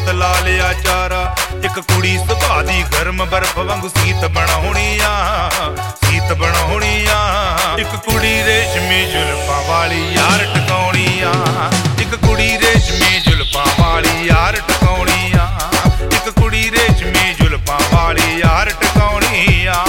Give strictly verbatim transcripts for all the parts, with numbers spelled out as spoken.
ਹੱਥ ਲਾ ਲਿਆ ਚਾਰਾ। ਇੱਕ ਕੁੜੀ ਸੁਭਾ ਦੀ ਗਰਮ ਬਰਫ ਵਾਂਗੂ ਸੀਤ ਬਣਾਉਣੀ ਆ, ਸੀਤ ਬਣਾਉਣੀ ਆ। ਇੱਕ ਕੁੜੀ ਰੇਸ਼ਮੀ ਜ਼ੁਲਫਾਂ ਵਾਲੀ ਯਾਰ ਟਿਕਾਉਣੀ ਆ, ਇੱਕ ਕੁੜੀ ਰੇਸ਼ਮੀ ਜ਼ੁਲਫਾਂ ਵਾਲੀ ਯਾਰ ਟਿਕਾਉਣੀ ਆ, ਇੱਕ ਕੁੜੀ ਰੇਸ਼ਮੀ ਜ਼ੁਲਫਾਂ ਵਾਲੀ ਯਾਰ ਟਿਕਾਉਣੀ ਆ।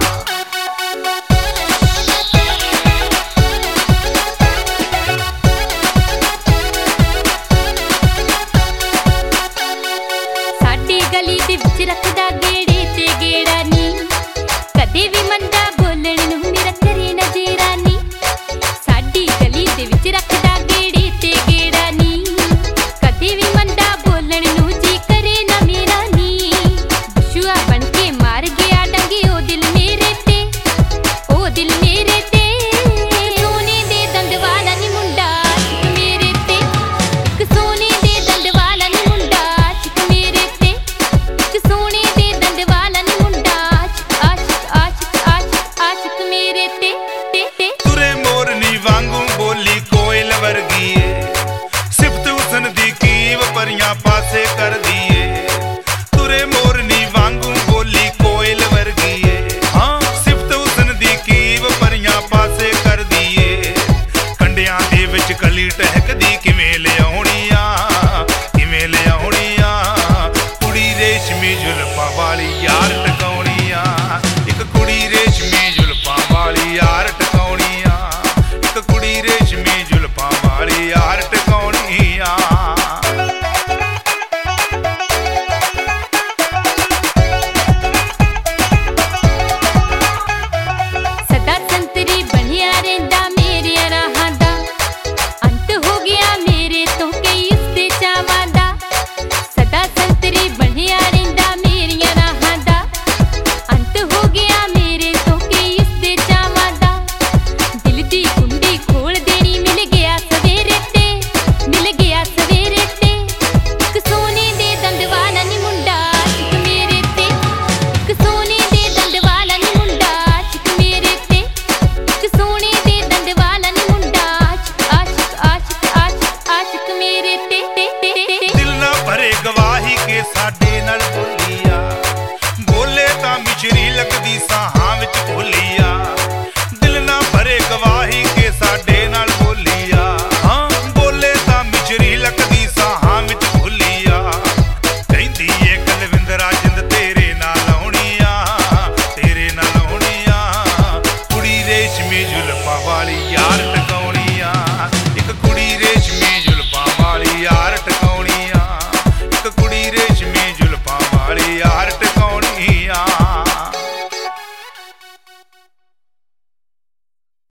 ਗਲੀ ਦੇ ਵਿੱਚ ਰੱਖਦਾ ਗੇੜੇ ਤੇ ਗੇੜਾ ਨੀ, ਕਦੇ ਵੀ ਮੰਦਾ ਬੋਲਣ ਨੂੰ ਮੇਰਾ ਕਰੇ ਨਾ ਜੇਰਾ ਨੀ। ਸਾਡੀ ਗਲੀ ਦੇ ਵਿੱਚ ਰੱਖਦਾ ਗੇੜੇ ਤੇ ਗੇੜਾ ਨੀ, ਕਦੇ ਵੀ ਮੰਦਾ ਬੋਲਣ ਨੂੰ ਜੀ ਕਰੇ ਨਾ ਮੇਰਾ ਨੀ। ਬਸ਼ੂਆ ਬਣ ਕੇ ਮਾਰ ਗਿਆ ਡੰਗੇ ਉਹ ਦਿਲ ਮੇਰੇ ਤੇ, ਉਹ ਦਿਲ ਮੇਰੇ ਤੇ। ਸੋਨੇ ਦੇ ਦੰਦ ਵਾਲਾ ਨੀ ਮੁੰਡਾ ਮੇਰੇ ਤੇ, ਇੱਕ ਸੋਨੇ ਦੇ ਦੰਦ ਵਾਲਾ ਨੀ ਮੁੰਡਾ ਮੇਰੇ ਤੇ। ਸੋਨੇ ਦੇ ਦੰਦ ਵਾਲਾ ਨੀ ਮੁੰਡਾ ਆਸ਼ਿਕ ਆਸ਼ਿਕ ਆਸ਼ਿਕ ਆਸ਼ਿਕ ਮੇਰੇ ਤੇ ਤੇ ਤੇ। ਤੁਰੇ ਮੋਰਨੀ ਵਾਂਗੂ ਬੋਲੀ ਕੋਇਲ ਵਰਗੀ ਏ, ਸਿਫਤ ਹੁਸਨ ਦੀ ਕੀਵ ਪਰੀਆਂ ਪਾਸੇ ਕਰਦੀ ਏ। ਤੁਰੇ ਮੋਰਨੀ ਵਾਂਗੂ ਬੋਲੀ ਕੋਇਲ ਵਰਗੀ ਏ, ਹਾਂ ਸਿਫਤ ਹੁਸਨ ਦੀ ਕੀਵ ਪਰੀਆਂ ਪਾਸੇ ਕਰਦੀ ਏ। ਕੰਡਿਆਂ ਦੇ ਵਿੱਚ ਕਲੀ ਟਹਿ